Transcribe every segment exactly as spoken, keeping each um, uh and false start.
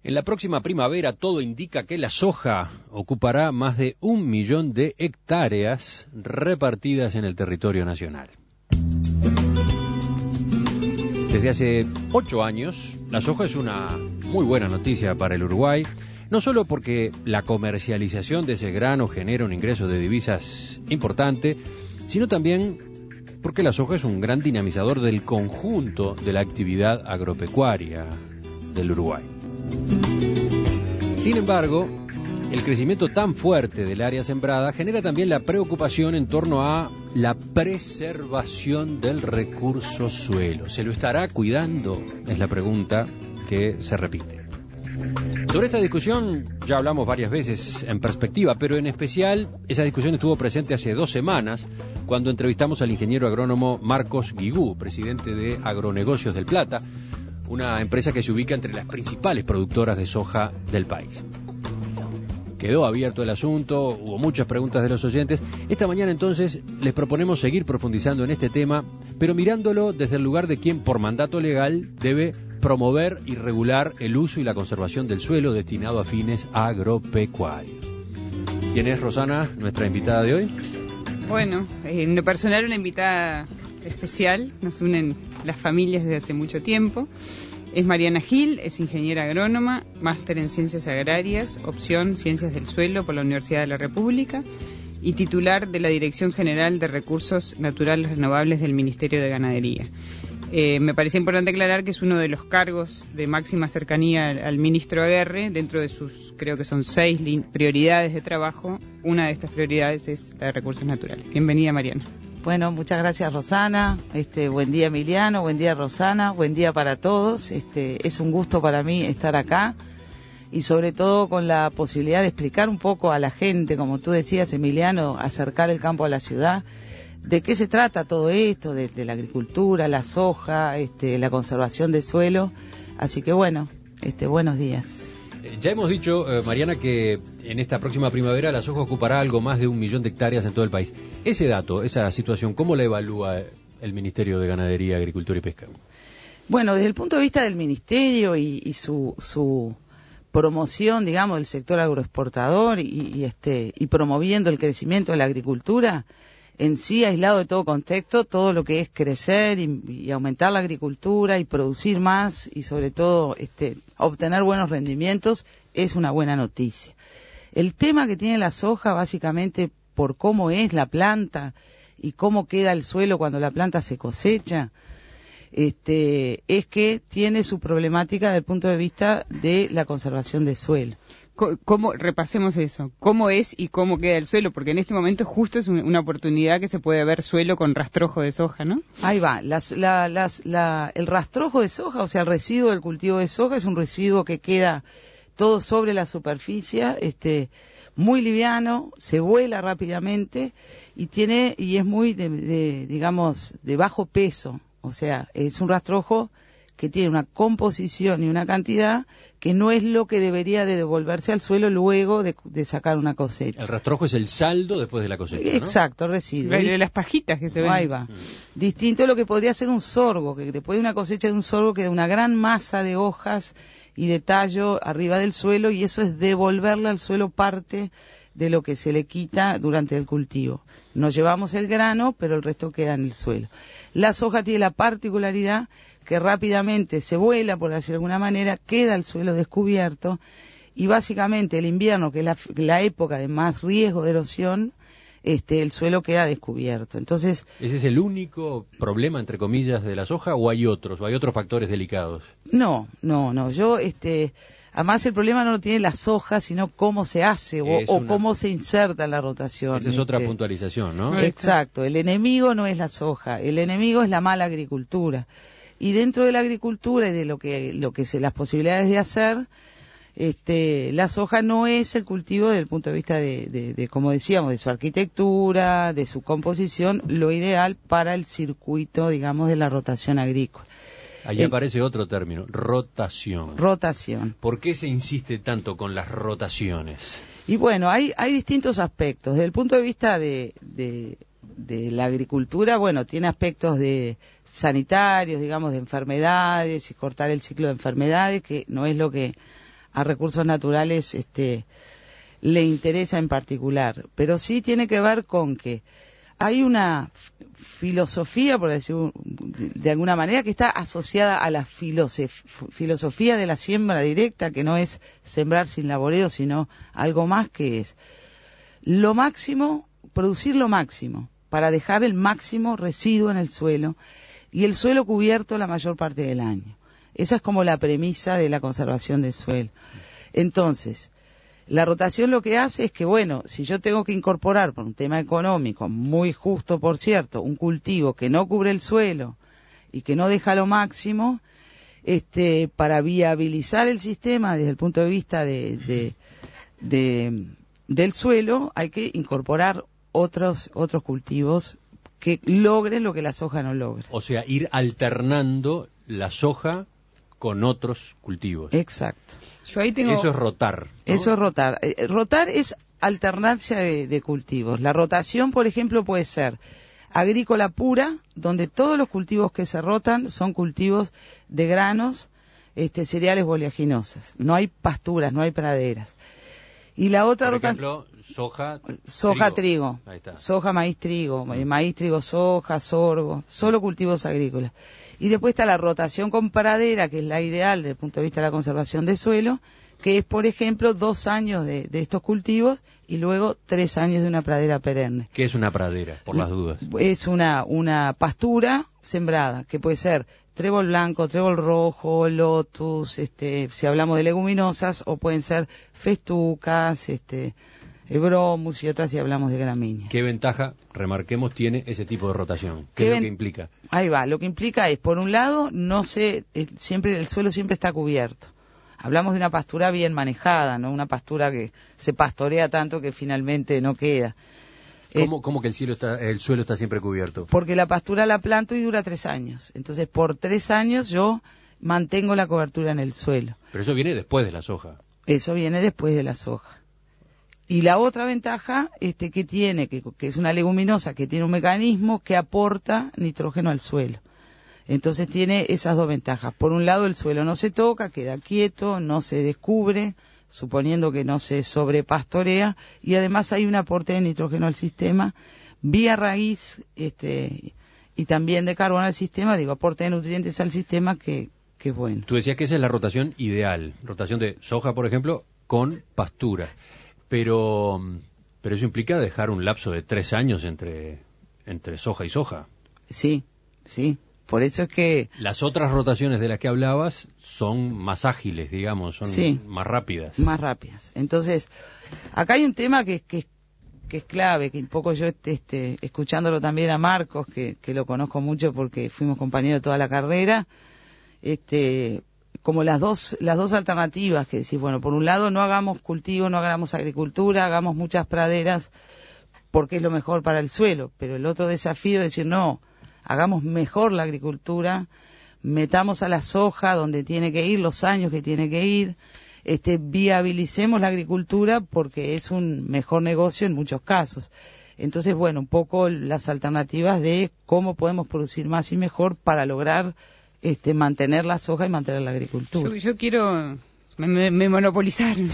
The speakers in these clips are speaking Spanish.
En la próxima primavera todo indica que la soja ocupará más de un millón de hectáreas repartidas en el territorio nacional. Desde hace ocho años, la soja es una muy buena noticia para el Uruguay, no solo porque la comercialización de ese grano genera un ingreso de divisas importante, sino también porque la soja es un gran dinamizador del conjunto de la actividad agropecuaria del Uruguay. Sin embargo, el crecimiento tan fuerte del área sembrada genera también la preocupación en torno a la preservación del recurso suelo. ¿Se lo estará cuidando? Es la pregunta que se repite. Sobre esta discusión ya hablamos varias veces en Perspectiva, pero en especial esa discusión estuvo presente hace dos semanas cuando entrevistamos al ingeniero agrónomo Marcos Guigú, presidente de Agronegocios del Plata, una empresa que se ubica entre las principales productoras de soja del país. Quedó abierto el asunto, hubo muchas preguntas de los oyentes. Esta mañana entonces les proponemos seguir profundizando en este tema, pero mirándolo desde el lugar de quien por mandato legal debe promover y regular el uso y la conservación del suelo destinado a fines agropecuarios. ¿Quién es, Rosana, nuestra invitada de hoy? Bueno, en lo personal una invitada especial, nos unen las familias desde hace mucho tiempo. Es Mariana Gil, es ingeniera agrónoma, máster en Ciencias Agrarias, opción Ciencias del Suelo por la Universidad de la República y titular de la Dirección General de Recursos Naturales Renovables del Ministerio de Ganadería. Eh, me parece importante aclarar que es uno de los cargos de máxima cercanía al, al ministro Aguerre, dentro de sus, creo que son seis prioridades de trabajo. Una de estas prioridades es la de recursos naturales. Bienvenida, Mariana. Bueno, muchas gracias, Rosana. Este, buen día, Emiliano. Buen día, Rosana. Buen día para todos. Este, es un gusto para mí estar acá y sobre todo con la posibilidad de explicar un poco a la gente, como tú decías, Emiliano, acercar el campo a la ciudad. ¿De qué se trata todo esto? De, de la agricultura, la soja, este, la conservación del suelo. Así que bueno, este, buenos días. Ya hemos dicho, eh, Mariana, que en esta próxima primavera la soja ocupará algo más de un millón de hectáreas en todo el país. Ese dato, esa situación, ¿cómo la evalúa el Ministerio de Ganadería, Agricultura y Pesca? Bueno, desde el punto de vista del Ministerio y, y su, su promoción, digamos, del sector agroexportador y, y, este, y promoviendo el crecimiento de la agricultura, en sí, aislado de todo contexto, todo lo que es crecer y, y aumentar la agricultura y producir más y sobre todo este, obtener buenos rendimientos es una buena noticia. El tema que tiene la soja, básicamente por cómo es la planta y cómo queda el suelo cuando la planta se cosecha, este, es que tiene su problemática desde el punto de vista de la conservación del suelo. ¿Cómo, repasemos eso, cómo es y cómo queda el suelo? Porque en este momento justo es una oportunidad que se puede ver suelo con rastrojo de soja, ¿no? Ahí va, las, la, las, la, el rastrojo de soja, o sea, el residuo del cultivo de soja es un residuo que queda todo sobre la superficie, este, muy liviano, se vuela rápidamente y tiene y es muy, de, de, digamos, de bajo peso, o sea, es un rastrojo que tiene una composición y una cantidad que no es lo que debería de devolverse al suelo luego de, de sacar una cosecha. El rastrojo es el saldo después de la cosecha, ¿no? Exacto, el residuo. De las pajitas que se ven. Ahí va. Mm. Distinto a lo que podría ser un sorgo, que después de una cosecha de un sorgo queda una gran masa de hojas y de tallo arriba del suelo y eso es devolverle al suelo parte de lo que se le quita durante el cultivo. Nos llevamos el grano, pero el resto queda en el suelo. La soja tiene la particularidad que rápidamente se vuela, por decirlo de alguna manera, queda el suelo descubierto y básicamente el invierno, que es la, la época de más riesgo de erosión, este, el suelo queda descubierto. Entonces, ¿ese es el único problema, entre comillas, de la soja o hay otros, o hay otros factores delicados? No, no, no. Yo, este, además el problema no lo tiene la soja, sino cómo se hace o, o una... cómo se inserta en la rotación. Esa es este. otra puntualización, ¿no? Exacto. El enemigo no es la soja, el enemigo es la mala agricultura. Y dentro de la agricultura y de lo que lo que se las posibilidades de hacer, este, la soja no es el cultivo desde el punto de vista de, de, de, como decíamos, de su arquitectura, de su composición, lo ideal para el circuito, digamos, de la rotación agrícola. Ahí el, aparece otro término, rotación. Rotación. ¿Por qué se insiste tanto con las rotaciones? Y bueno, hay hay distintos aspectos. Desde el punto de vista de, de, de la agricultura, bueno, tiene aspectos de sanitarios, digamos, de enfermedades y cortar el ciclo de enfermedades, que no es lo que a recursos naturales este, le interesa en particular, pero sí tiene que ver con que hay una filosofía, por decirlo de alguna manera, que está asociada a la filosofía de la siembra directa, que no es sembrar sin laboreo, sino algo más, que es lo máximo, producir lo máximo, para dejar el máximo residuo en el suelo, y el suelo cubierto la mayor parte del año. Esa es como la premisa de la conservación del suelo. Entonces, la rotación lo que hace es que, bueno, si yo tengo que incorporar, por un tema económico, muy justo por cierto, un cultivo que no cubre el suelo y que no deja lo máximo, este, para viabilizar el sistema desde el punto de vista de, de, de, del suelo, hay que incorporar otros, otros cultivos que logren lo que la soja no logra. O sea, ir alternando la soja con otros cultivos. Exacto. Yo ahí tengo... Eso es rotar, ¿no? Eso es rotar. Eh, rotar es alternancia de, de cultivos. La rotación, por ejemplo, puede ser agrícola pura, donde todos los cultivos que se rotan son cultivos de granos, este, cereales o oleaginosas. No hay pasturas, no hay praderas. Y la otra rotación... Por ejemplo, soja, soja, trigo. trigo. Ahí está. Soja, maíz, trigo. Mm. Maíz, trigo, soja, sorgo. Solo cultivos agrícolas. Y después está la rotación con pradera, que es la ideal desde el punto de vista de la conservación de suelo, que es, por ejemplo, dos años de, de estos cultivos y luego tres años de una pradera perenne. ¿Qué es una pradera, por las dudas? Es una, una pastura sembrada, que puede ser trébol blanco, trébol rojo, lotus, este, si hablamos de leguminosas, o pueden ser festucas, este, bromus y otras si hablamos de gramíneas. ¿Qué ventaja, remarquemos, tiene ese tipo de rotación? ¿Qué, ¿Qué es ven... lo que implica? Ahí va, lo que implica es, por un lado, no se, eh, siempre el suelo siempre está cubierto. Hablamos de una pastura bien manejada, no una pastura que se pastorea tanto que finalmente no queda. ¿Cómo, eh, ¿Cómo que el, cielo está, el suelo está siempre cubierto? Porque la pastura la planto y dura tres años. Entonces, por tres años yo mantengo la cobertura en el suelo. Pero eso viene después de la soja. Eso viene después de la soja. Y la otra ventaja este, que tiene, que, que es una leguminosa que tiene un mecanismo que aporta nitrógeno al suelo. Entonces tiene esas dos ventajas. Por un lado, el suelo no se toca, queda quieto, no se descubre, suponiendo que no se sobrepastorea, y además hay un aporte de nitrógeno al sistema vía raíz este, y también de carbono al sistema, digo, aporte de nutrientes al sistema que, que es bueno. Tú decías que esa es la rotación ideal, rotación de soja, por ejemplo, con pastura. Pero, pero eso implica dejar un lapso de tres años entre, entre soja y soja. Sí, sí. Por eso es que... Las otras rotaciones de las que hablabas son más ágiles, digamos, son sí, más rápidas. Más rápidas. Entonces, acá hay un tema que, que, que es clave, que un poco yo, este, este, escuchándolo también a Marcos, que, que lo conozco mucho porque fuimos compañeros toda la carrera, este... como las dos las dos alternativas, que decís, bueno, por un lado no hagamos cultivo, no hagamos agricultura, hagamos muchas praderas porque es lo mejor para el suelo, pero el otro desafío es decir, no, hagamos mejor la agricultura, metamos a la soja donde tiene que ir, los años que tiene que ir, este, viabilicemos la agricultura porque es un mejor negocio en muchos casos. Entonces, bueno, un poco las alternativas de cómo podemos producir más y mejor para lograr Este, mantener la soja y mantener la agricultura. Yo, yo quiero, me, me, me monopolizaron,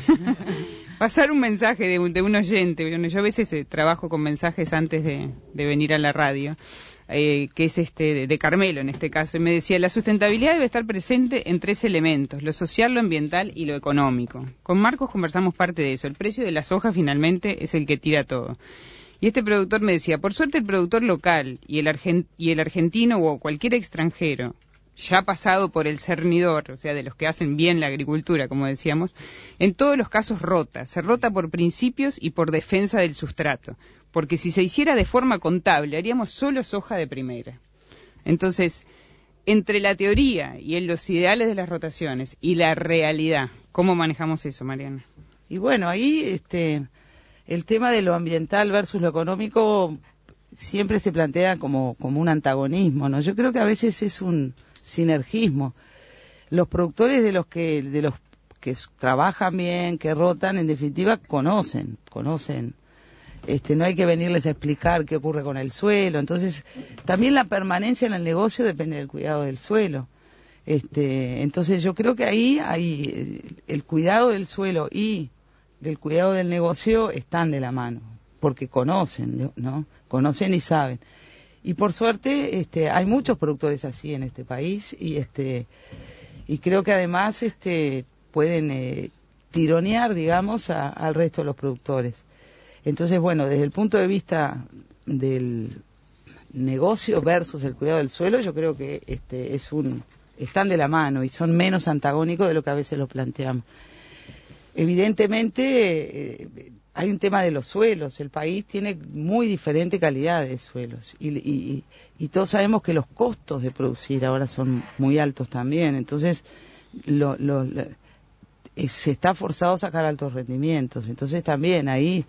pasar un mensaje de un, de un oyente. Bueno, yo a veces eh, trabajo con mensajes antes de, de venir a la radio, eh, que es este de, de Carmelo en este caso, y me decía, la sustentabilidad debe estar presente en tres elementos, lo social, lo ambiental y lo económico. Con Marcos conversamos parte de eso, el precio de la soja finalmente es el que tira todo. Y este productor me decía, por suerte el productor local y el, argent, y el argentino o cualquier extranjero ya pasado por el cernidor, o sea, de los que hacen bien la agricultura, como decíamos, en todos los casos rota, se rota por principios y por defensa del sustrato, porque si se hiciera de forma contable, haríamos solo soja de primera. Entonces, entre la teoría y en los ideales de las rotaciones y la realidad, ¿cómo manejamos eso, Mariana? Y bueno, ahí este, el tema de lo ambiental versus lo económico siempre se plantea como, como un antagonismo, ¿no? Yo creo que a veces es un sinergismo. Los productores de los que de los que trabajan bien, que rotan, en definitiva conocen, conocen. Este, no hay que venirles a explicar qué ocurre con el suelo. Entonces, también la permanencia en el negocio depende del cuidado del suelo. Este, entonces yo creo que ahí hay el cuidado del suelo y del cuidado del negocio están de la mano, porque conocen, ¿no? Conocen y saben. Y por suerte, este, hay muchos productores así en este país y este, y creo que además, este, pueden eh, tironear, digamos, a, al resto de los productores. Entonces, bueno, desde el punto de vista del negocio versus el cuidado del suelo, yo creo que este es un están de la mano y son menos antagónicos de lo que a veces lo planteamos. Evidentemente, eh, hay un tema de los suelos. El país tiene muy diferente calidad de suelos y, y, y todos sabemos que los costos de producir ahora son muy altos también. Entonces, lo, lo, lo, eh, se está forzado a sacar altos rendimientos. Entonces, también ahí,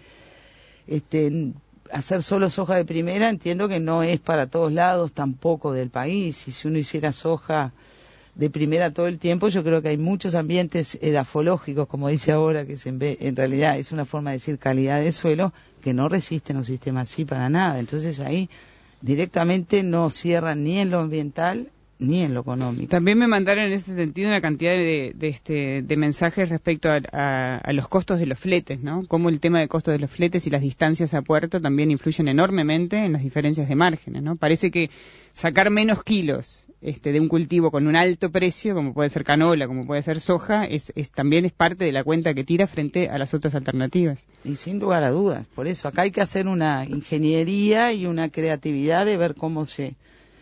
este, hacer solo soja de primera, entiendo que no es para todos lados tampoco del país. Y si uno hiciera soja de primera todo el tiempo, yo creo que hay muchos ambientes edafológicos, como dice ahora, que se en, en realidad es una forma de decir calidad de suelo, que no resisten un sistema así para nada. Entonces ahí directamente no cierran ni en lo ambiental ni en lo económico. También me mandaron en ese sentido una cantidad de, de, este, de mensajes respecto a, a, a los costos de los fletes, ¿no? Cómo el tema de costos de los fletes y las distancias a puerto también influyen enormemente en las diferencias de márgenes, ¿no? Parece que sacar menos kilos este, de un cultivo con un alto precio, como puede ser canola, como puede ser soja, es, es también es parte de la cuenta que tira frente a las otras alternativas. Y sin lugar a dudas, por eso acá hay que hacer una ingeniería y una creatividad de ver cómo se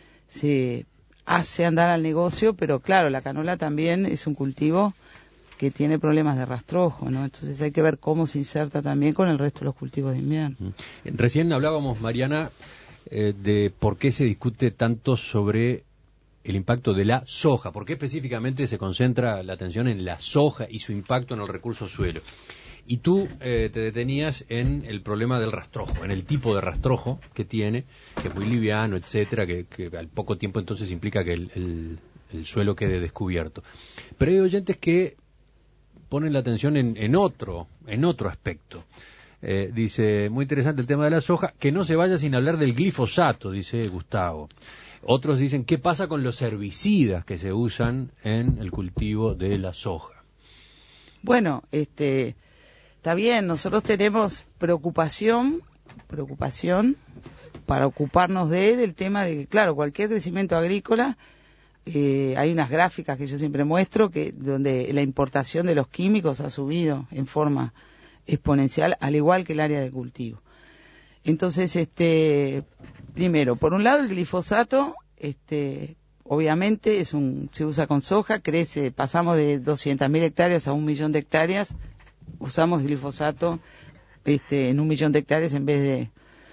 se hace andar al negocio, pero claro, la canola también es un cultivo que tiene problemas de rastrojo, ¿no? Entonces hay que ver cómo se inserta también con el resto de los cultivos de invierno. Recién hablábamos, Mariana, eh, de por qué se discute tanto sobre el impacto de la soja, por qué específicamente se concentra la atención en la soja y su impacto en el recurso suelo. Y tú eh, te detenías en el problema del rastrojo, en el tipo de rastrojo que tiene, que es muy liviano, etcétera, que, que al poco tiempo entonces implica que el, el, el suelo quede descubierto. Pero hay oyentes que ponen la atención en, en otro, en otro aspecto. Eh, dice, muy interesante el tema de la soja, que no se vaya sin hablar del glifosato, dice Gustavo. Otros dicen, ¿qué pasa con los herbicidas que se usan en el cultivo de la soja? Bueno, este... está bien, nosotros tenemos preocupación, preocupación para ocuparnos de del tema de que, claro, cualquier crecimiento agrícola, eh, hay unas gráficas que yo siempre muestro que donde la importación de los químicos ha subido en forma exponencial, al igual que el área de cultivo. Entonces, este, primero, por un lado el glifosato, este, obviamente es un, se usa con soja, crece, pasamos de doscientas mil hectáreas a un millón de hectáreas. Usamos glifosato este, en un millón de hectáreas en vez de,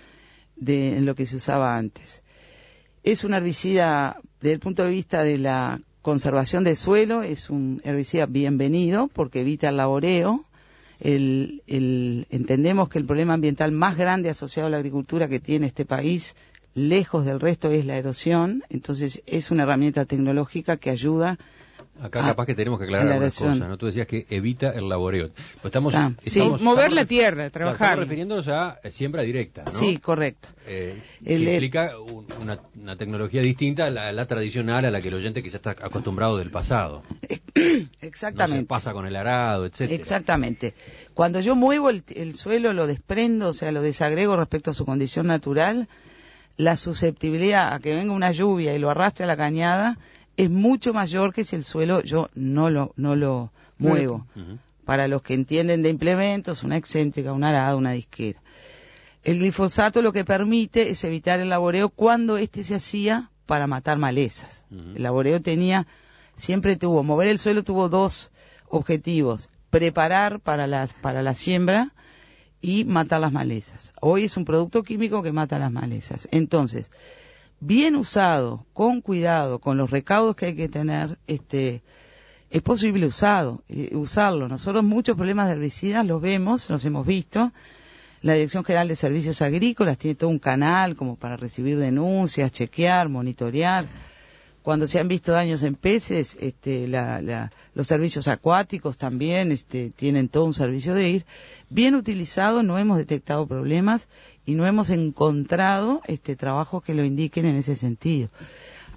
de en lo que se usaba antes. Es un herbicida, desde el punto de vista de la conservación del suelo, es un herbicida bienvenido porque evita el laboreo. El, el, entendemos que el problema ambiental más grande asociado a la agricultura que tiene este país, lejos del resto, es la erosión. Entonces es una herramienta tecnológica que ayuda. Acá capaz que tenemos que aclarar algunas cosas, ¿no? Tú decías que evita el laboreo. Pues estamos, ah, estamos, sí, mover estamos, la tierra, trabajar. Estamos refiriéndonos a siembra directa, ¿no? Sí, correcto. Eh, el, que implica una, una tecnología distinta a la, a la tradicional a la que el oyente quizás está acostumbrado del pasado. Exactamente. No se pasa con el arado, etcétera. Exactamente. Cuando yo muevo el, el suelo, lo desprendo, o sea, lo desagrego respecto a su condición natural, la susceptibilidad a que venga una lluvia y lo arrastre a la cañada es mucho mayor que si el suelo yo no lo no lo muevo. Uh-huh. Para los que entienden de implementos, una excéntrica, una arada, una disquera. El glifosato lo que permite es evitar el laboreo cuando este se hacía para matar malezas. Uh-huh. El laboreo tenía, siempre tuvo, mover el suelo tuvo dos objetivos: preparar para la, para la siembra y matar las malezas. Hoy es un producto químico que mata las malezas. Entonces, bien usado, con cuidado, con los recaudos que hay que tener, este, es posible usado, eh, usarlo. Nosotros muchos problemas de herbicidas los vemos, los hemos visto. La Dirección General de Servicios Agrícolas tiene todo un canal como para recibir denuncias, chequear, monitorear. Cuando se han visto daños en peces, este, la, la, los servicios acuáticos también este, tienen todo un servicio de ir. Bien utilizado, no hemos detectado problemas y no hemos encontrado este trabajos que lo indiquen en ese sentido.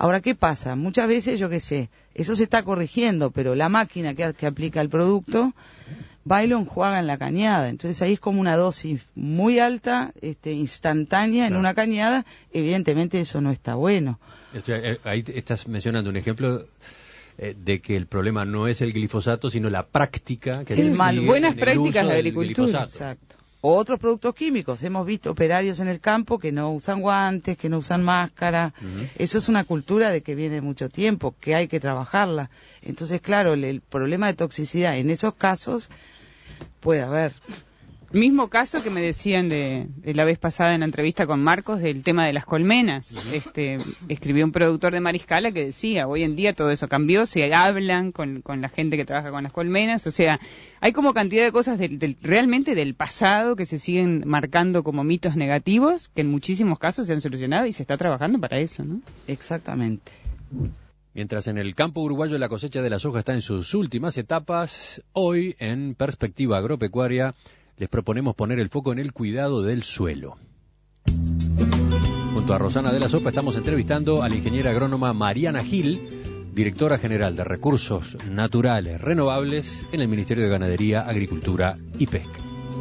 Ahora, ¿qué pasa? Muchas veces, yo qué sé, eso se está corrigiendo, pero la máquina que, que aplica el producto va y lo enjuaga en la cañada. Entonces ahí es como una dosis muy alta, este, instantánea, claro, en una cañada. Evidentemente eso no está bueno. Ahí estás mencionando un ejemplo eh, de que el problema no es el glifosato, sino la práctica que el se mal, sigue buenas en el prácticas uso de del agricultura. glifosato. Exacto. O otros productos químicos. Hemos visto operarios en el campo que no usan guantes, que no usan máscara. Uh-huh. Eso es una cultura de que viene mucho tiempo, que hay que trabajarla. Entonces, claro, el, el problema de toxicidad en esos casos puede haber. Mismo caso que me decían de, de la vez pasada en la entrevista con Marcos del tema de las colmenas. Uh-huh. Este, escribió un productor de Mariscala que decía, hoy en día todo eso cambió, se hablan con, con la gente que trabaja con las colmenas, o sea, hay como cantidad de cosas del, del, realmente del pasado que se siguen marcando como mitos negativos, que en muchísimos casos se han solucionado y se está trabajando para eso, ¿no? Exactamente. Mientras en el campo uruguayo la cosecha de la soja está en sus últimas etapas, hoy en Perspectiva Agropecuaria les proponemos poner el foco en el cuidado del suelo. Junto a Rosana de la Sopa estamos entrevistando a la ingeniera agrónoma Mariana Gil, directora general de Recursos Naturales Renovables en el Ministerio de Ganadería, Agricultura y Pesca.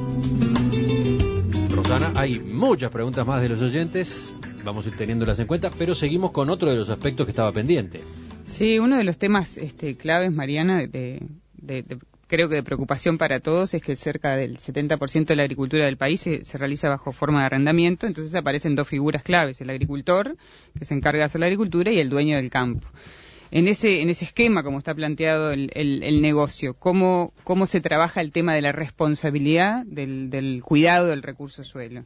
Rosana, hay muchas preguntas más de los oyentes, vamos a ir teniéndolas en cuenta, pero seguimos con otro de los aspectos que estaba pendiente. Sí, uno de los temas este, claves, Mariana, de, de, de creo que de preocupación para todos es que cerca del setenta por ciento de la agricultura del país se, se realiza bajo forma de arrendamiento, entonces aparecen dos figuras claves, el agricultor, que se encarga de hacer la agricultura, y el dueño del campo. En ese, en ese esquema, como está planteado el, el, el negocio, ¿cómo, ¿cómo se trabaja el tema de la responsabilidad del, del cuidado del recurso suelo?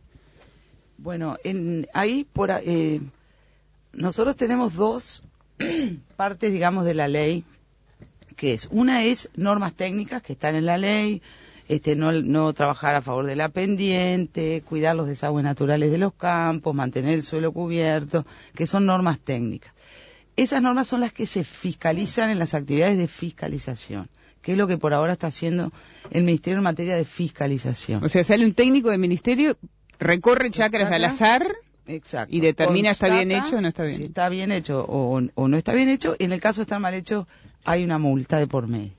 Bueno, en, ahí por, eh, nosotros tenemos dos partes, digamos, de la ley, que es, una es normas técnicas que están en la ley, este, no, no trabajar a favor de la pendiente, cuidar los desagües naturales de los campos, mantener el suelo cubierto, que son normas técnicas. Esas normas son las que se fiscalizan en las actividades de fiscalización, que es lo que por ahora está haciendo el Ministerio en materia de fiscalización. O sea, sale un técnico del Ministerio, recorre chacras al azar. Exacto. Y determina Constata está bien hecho o no está bien. Si está bien hecho o, o no está bien hecho. En el caso de estar mal hecho, hay una multa de por medio.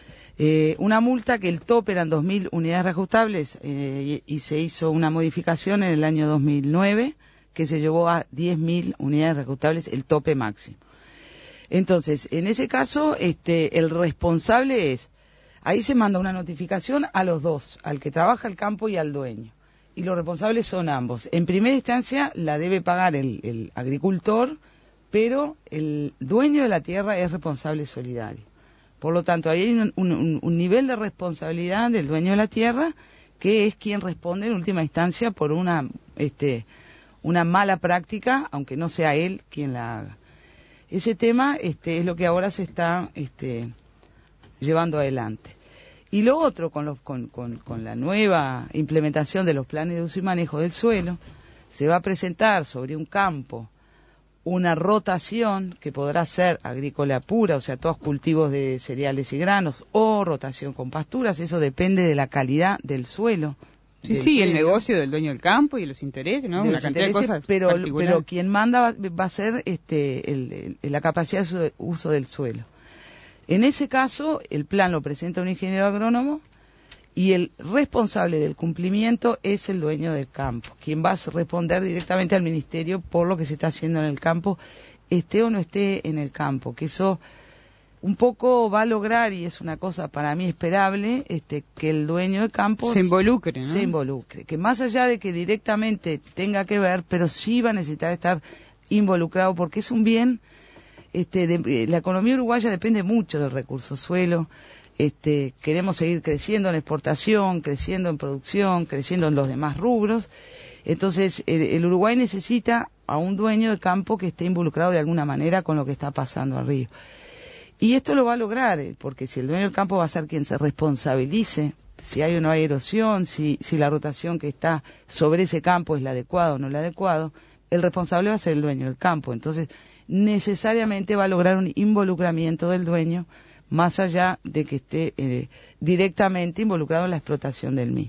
Eh, una multa que el tope eran dos mil unidades reajustables eh, y, y se hizo una modificación en el año dos mil nueve que se llevó a diez mil unidades reajustables el tope máximo. Entonces, en ese caso, este, el responsable es, ahí se manda una notificación a los dos, al que trabaja el campo y al dueño. Y los responsables son ambos. En primera instancia la debe pagar el, el agricultor, pero el dueño de la tierra es responsable solidario. Por lo tanto, ahí hay un, un, un nivel de responsabilidad del dueño de la tierra, que es quien responde en última instancia por una, este, una mala práctica, aunque no sea él quien la haga. Ese tema este, es lo que ahora se está este, llevando adelante. Y lo otro, con, los, con, con, con la nueva implementación de los planes de uso y manejo del suelo, se va a presentar sobre un campo una rotación que podrá ser agrícola pura, o sea, todos cultivos de cereales y granos, o rotación con pasturas, eso depende de la calidad del suelo. Sí, sí, el negocio del dueño del campo y los intereses, ¿no? De Una los cantidad intereses, de cosas pero, particulares. pero quien manda va, va a ser este, el, el, la capacidad de uso, uso del suelo. En ese caso, el plan lo presenta un ingeniero agrónomo y el responsable del cumplimiento es el dueño del campo, quien va a responder directamente al ministerio por lo que se está haciendo en el campo, esté o no esté en el campo, que eso un poco va a lograr, y es una cosa para mí esperable, este, que el dueño del campo se involucre, ¿no? Se involucre, que más allá de que directamente tenga que ver, pero sí va a necesitar estar involucrado porque es un bien. Este, de, la economía uruguaya depende mucho del recurso suelo. Este, queremos seguir creciendo en exportación, creciendo en producción, creciendo en los demás rubros. Entonces, el, el Uruguay necesita a un dueño de campo que esté involucrado de alguna manera con lo que está pasando al río. Y esto lo va a lograr, porque si el dueño del campo va a ser quien se responsabilice, si hay o no hay erosión, si, si la rotación que está sobre ese campo es la adecuada o no la adecuada, el responsable va a ser el dueño del campo. Entonces, necesariamente va a lograr un involucramiento del dueño más allá de que esté eh, directamente involucrado en la explotación del mismo.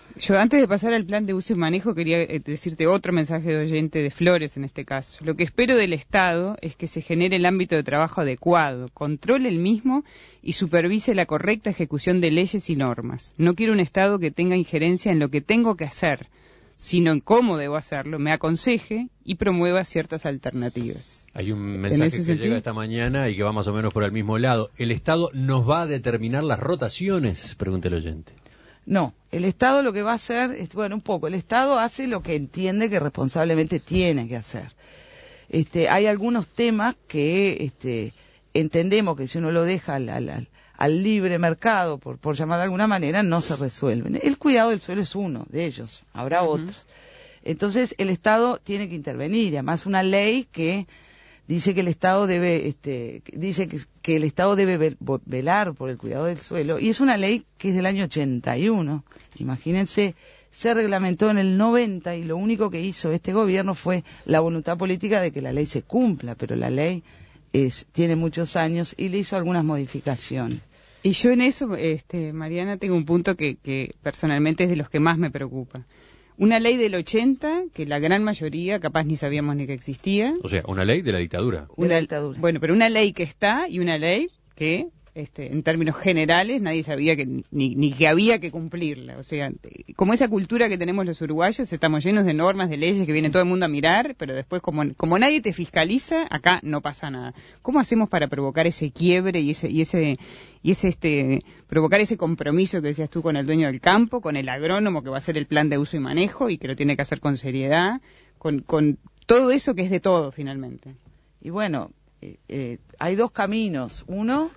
Yo antes de pasar al plan de uso y manejo quería eh, decirte otro mensaje de oyente de Flores en este caso. Lo que espero del Estado es que se genere el ámbito de trabajo adecuado, controle el mismo y supervise la correcta ejecución de leyes y normas. No quiero un Estado que tenga injerencia en lo que tengo que hacer, sino en cómo debo hacerlo, me aconseje y promueva ciertas alternativas. Hay un mensaje que sentido? llega esta mañana y que va más o menos por el mismo lado. ¿El Estado nos va a determinar las rotaciones? Pregunta el oyente. No, el Estado lo que va a hacer, es, bueno, un poco, el Estado hace lo que entiende que responsablemente tiene que hacer. Este, hay algunos temas que este, entendemos que si uno lo deja al, al, al libre mercado, por, por llamar de alguna manera, no se resuelven. El cuidado del suelo es uno de ellos, habrá uh-huh. otros. Entonces el Estado tiene que intervenir, y además una ley que dice que el Estado debe, este, dice que, que el Estado debe velar por el cuidado del suelo, y es una ley que es del año ochenta y uno. Imagínense, se reglamentó en el noventa y lo único que hizo este gobierno fue la voluntad política de que la ley se cumpla, pero la ley es, tiene muchos años y le hizo algunas modificaciones. Y yo en eso, este, Mariana, tengo un punto que, que personalmente es de los que más me preocupa. Una ley del ochenta, que la gran mayoría capaz ni sabíamos ni que existía. O sea, una ley de la dictadura. Una, de la dictadura. Bueno, pero una ley que está y una ley que, este, en términos generales, nadie sabía que ni, ni que había que cumplirla. O sea, como esa cultura que tenemos los uruguayos, estamos llenos de normas, de leyes que viene todo el mundo a mirar, pero después como, como nadie te fiscaliza, acá no pasa nada. ¿Cómo hacemos para provocar ese quiebre y ese y ese y ese este provocar ese compromiso que decías tú con el dueño del campo, con el agrónomo que va a hacer el plan de uso y manejo y que lo tiene que hacer con seriedad, con, con todo eso que es de todo finalmente? Y bueno, eh, eh, hay dos caminos. Uno,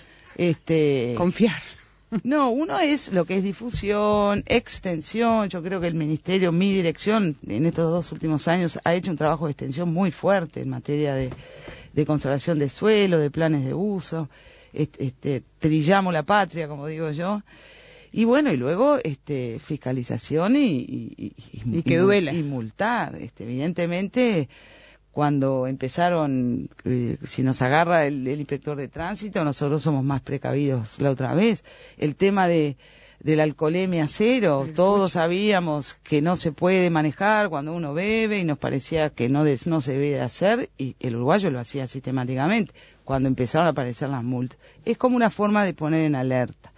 este... confiar. No, uno es lo que es difusión, extensión. Yo creo que el Ministerio, mi dirección, en estos dos últimos años, ha hecho un trabajo de extensión muy fuerte en materia de, de conservación de suelo, de planes de uso. Este, este, trillamos la patria, como digo yo. Y bueno, y luego este, fiscalización y, y, y, y que duela. Y multar. Este, evidentemente, cuando empezaron, eh, si nos agarra el, el inspector de tránsito, nosotros somos más precavidos la otra vez. El tema de, de la alcoholemia cero, el todos coche. Sabíamos que no se puede manejar cuando uno bebe y nos parecía que no, de, no se debe de hacer, y el uruguayo lo hacía sistemáticamente cuando empezaron a aparecer las multas. Es como una forma de poner en alerta.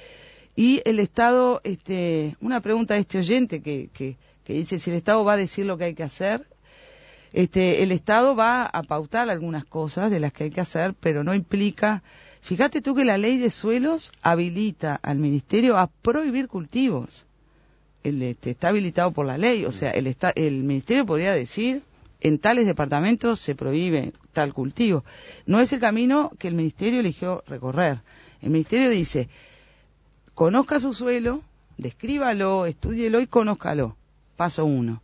Y el Estado, este, una pregunta de este oyente que, que, que dice si el Estado va a decir lo que hay que hacer. Este, el Estado va a pautar algunas cosas de las que hay que hacer, pero no implica. Fíjate tú que la ley de suelos habilita al Ministerio a prohibir cultivos. El, este, está habilitado por la ley, o sea, el, esta, el Ministerio podría decir en tales departamentos se prohíbe tal cultivo. No es el camino que el Ministerio eligió recorrer. El Ministerio dice, conozca su suelo, descríbalo, estúdielo y conózcalo. Paso uno.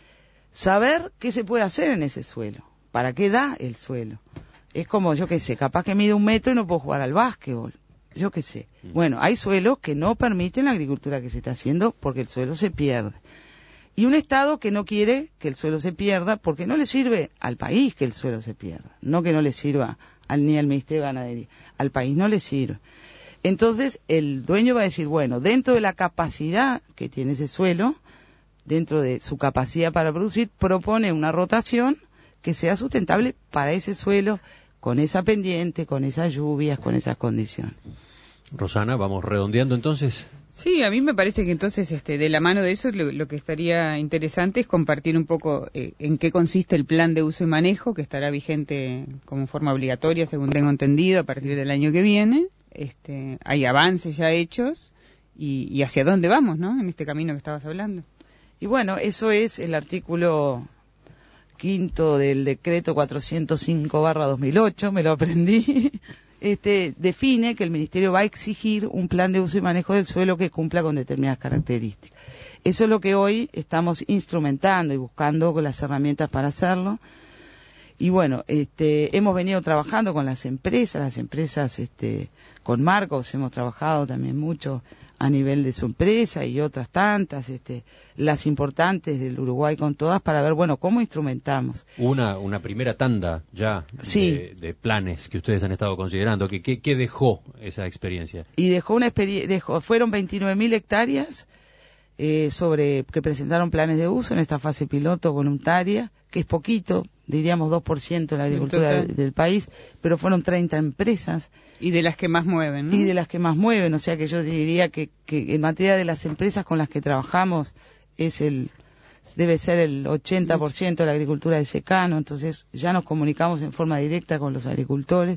Saber qué se puede hacer en ese suelo, para qué da el suelo. Es como, yo qué sé, capaz que mide un metro y no puedo jugar al básquetbol. Yo qué sé. Bueno, hay suelos que no permiten la agricultura que se está haciendo porque el suelo se pierde. Y un Estado que no quiere que el suelo se pierda porque no le sirve al país que el suelo se pierda. No que no le sirva al, ni al Ministerio de Ganadería. Al país no le sirve. Entonces, el dueño va a decir, bueno, dentro de la capacidad que tiene ese suelo, dentro de su capacidad para producir, propone una rotación que sea sustentable para ese suelo, con esa pendiente, con esas lluvias, con esas condiciones. Rosana, ¿vamos redondeando entonces? Sí, a mí me parece que entonces este, de la mano de eso lo, lo que estaría interesante es compartir un poco eh, en qué consiste el plan de uso y manejo, que estará vigente como forma obligatoria, según tengo entendido, a partir del año que viene. Este, hay avances ya hechos y, y hacia dónde vamos, ¿no?, en este camino que estabas hablando. Y bueno, eso es el artículo quinto del decreto cuatrocientos cinco barra dos mil ocho, me lo aprendí. Este, define que el Ministerio va a exigir un plan de uso y manejo del suelo que cumpla con determinadas características. Eso es lo que hoy estamos instrumentando y buscando con las herramientas para hacerlo. Y bueno, este, hemos venido trabajando con las empresas, las empresas este, con Marcos, hemos trabajado también mucho a nivel de su empresa y otras tantas, este, las importantes del Uruguay con todas, para ver, bueno, cómo instrumentamos. Una una primera tanda ya sí. de, de planes que ustedes han estado considerando. ¿Qué, qué, qué dejó esa experiencia? Y dejó una experiencia, dejó, fueron veintinueve mil hectáreas eh, sobre que presentaron planes de uso en esta fase piloto voluntaria, que es poquito, diríamos dos por ciento de la agricultura del, del país, pero fueron treinta empresas. Y de las que más mueven, ¿no? Y de las que más mueven, o sea que yo diría que, que en materia de las empresas con las que trabajamos es el debe ser el ochenta por ciento de la agricultura de secano, entonces ya nos comunicamos en forma directa con los agricultores.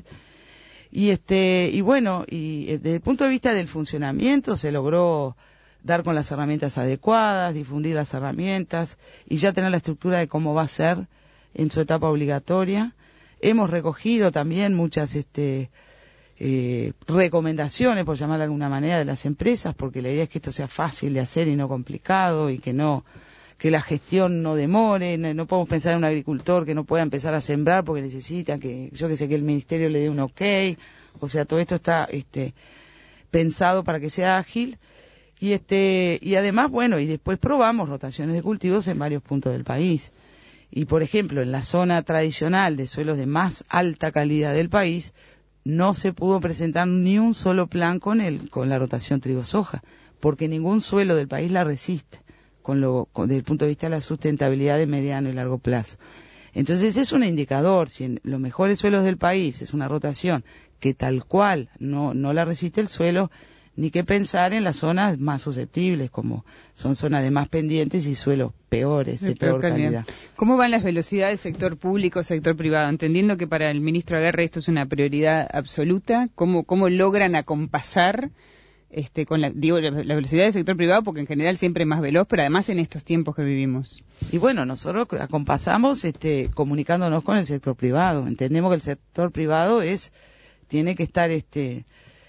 Y este y bueno, y desde el punto de vista del funcionamiento se logró dar con las herramientas adecuadas, difundir las herramientas y ya tener la estructura de cómo va a ser en su etapa obligatoria. Hemos recogido también muchas este eh, recomendaciones, por llamarlo de alguna manera, de las empresas, porque la idea es que esto sea fácil de hacer y no complicado, y que no que la gestión no demore. No, no podemos pensar en un agricultor que no pueda empezar a sembrar porque necesita que, yo que sé, que el ministerio le dé un ok. O sea, todo esto está este pensado para que sea ágil. Y este y además, bueno, y después probamos rotaciones de cultivos en varios puntos del país. Y, por ejemplo, en la zona tradicional de suelos de más alta calidad del país, no se pudo presentar ni un solo plan con el con la rotación trigo-soja, porque ningún suelo del país la resiste, con lo con, desde el punto de vista de la sustentabilidad de mediano y largo plazo. Entonces es un indicador. Si en los mejores suelos del país es una rotación que tal cual no no la resiste el suelo, ni que pensar en las zonas más susceptibles, como son zonas de más pendientes y suelos peores, de, de peor, peor calidad. calidad. ¿Cómo van las velocidades sector público, sector privado? Entendiendo que para el ministro Aguerre esto es una prioridad absoluta, ¿cómo, cómo logran acompasar este, con la, digo, la, la velocidad del sector privado? Porque en general siempre es más veloz, pero además en estos tiempos que vivimos. Y bueno, nosotros acompasamos este, comunicándonos con el sector privado. Entendemos que el sector privado es tiene que estar este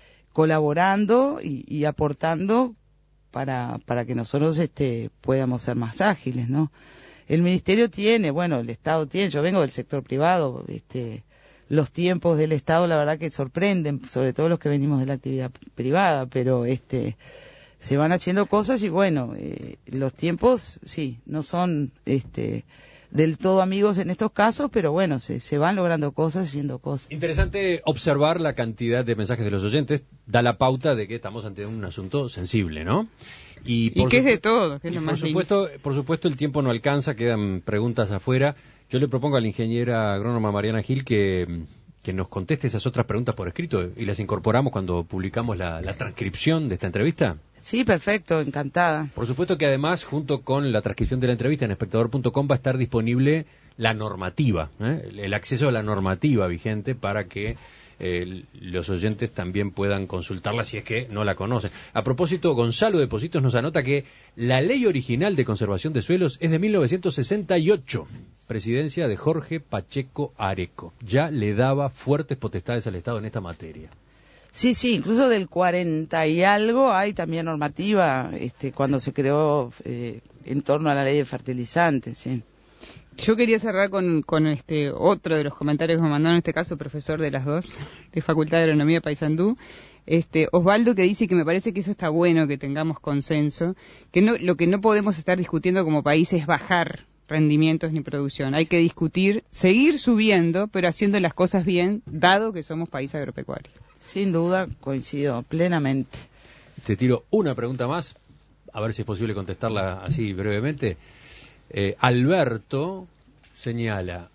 colaborando y, y aportando para para que nosotros este podamos ser más ágiles, ¿no? El ministerio tiene, bueno, el Estado tiene, yo vengo del sector privado, este los tiempos del Estado la verdad que sorprenden, sobre todo los que venimos de la actividad privada, pero este se van haciendo cosas y bueno, eh, los tiempos sí, no son este del todo amigos en estos casos, pero bueno, se, se van logrando cosas, haciendo cosas. Interesante observar la cantidad de mensajes de los oyentes, da la pauta de que estamos ante un asunto sensible, ¿no? Y, por y que es de todo, que es lo más por supuesto, por supuesto el tiempo no alcanza, quedan preguntas afuera. Yo le propongo a la ingeniera agrónoma Mariana Gil que, que nos conteste esas otras preguntas por escrito y las incorporamos cuando publicamos la, la transcripción de esta entrevista. Sí, perfecto, encantada. Por supuesto que además, junto con la transcripción de la entrevista en espectador punto com va a estar disponible la normativa, ¿eh? el acceso a la normativa vigente para que eh, los oyentes también puedan consultarla si es que no la conocen. A propósito, Gonzalo de Positos nos anota que la ley original de conservación de suelos es de mil novecientos sesenta y ocho, presidencia de Jorge Pacheco Areco. Ya le daba fuertes potestades al Estado en esta materia. Sí, sí, incluso del cuarenta y algo hay también normativa este, cuando se creó eh, en torno a la ley de fertilizantes, sí. Yo quería cerrar con, con este otro de los comentarios que me mandaron, en este caso profesor de las dos, de Facultad de Agronomía de Paysandú, este Osvaldo, que dice que me parece que eso está bueno, que tengamos consenso, que no lo que no podemos estar discutiendo como país es bajar rendimientos ni producción. Hay que discutir, seguir subiendo, pero haciendo las cosas bien, dado que somos país agropecuario. Sin duda, coincido plenamente. Te tiro una pregunta más, a ver si es posible contestarla así brevemente. Eh, Alberto señala,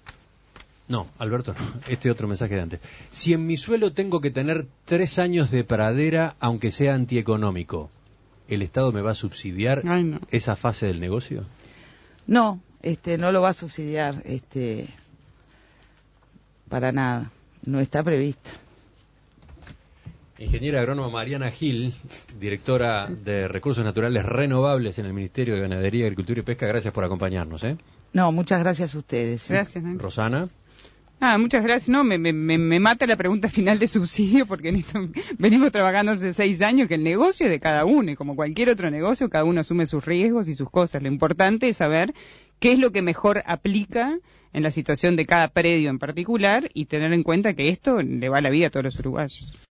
no, Alberto no, este otro mensaje de antes. Si en mi suelo tengo que tener tres años de pradera, aunque sea antieconómico, ¿el Estado me va a subsidiar Ay, no. esa fase del negocio? No, este, no lo va a subsidiar, este, para nada, no está previsto. Ingeniera agrónoma Mariana Gil, directora de Recursos Naturales Renovables en el Ministerio de Ganadería, Agricultura y Pesca, gracias por acompañarnos, ¿eh? No, muchas gracias a ustedes. ¿sí? Gracias. ¿eh? Rosana. Ah, muchas gracias. No, me, me, me mata la pregunta final de subsidio, porque en esto venimos trabajando hace seis años, que el negocio es de cada uno, y como cualquier otro negocio, cada uno asume sus riesgos y sus cosas. Lo importante es saber qué es lo que mejor aplica en la situación de cada predio en particular y tener en cuenta que esto le va a la vida a todos los uruguayos.